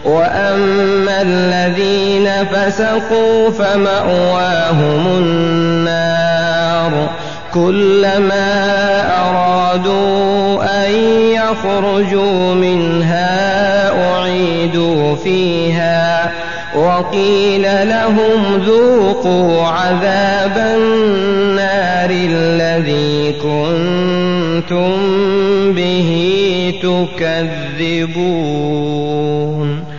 وأما الذين فسقوا فمأواهم النار كلما أرادوا أن يخرجوا منها أعيدوا فيها وقيل لهم ذوقوا عذاب النار الذي كنتم به تكذبون.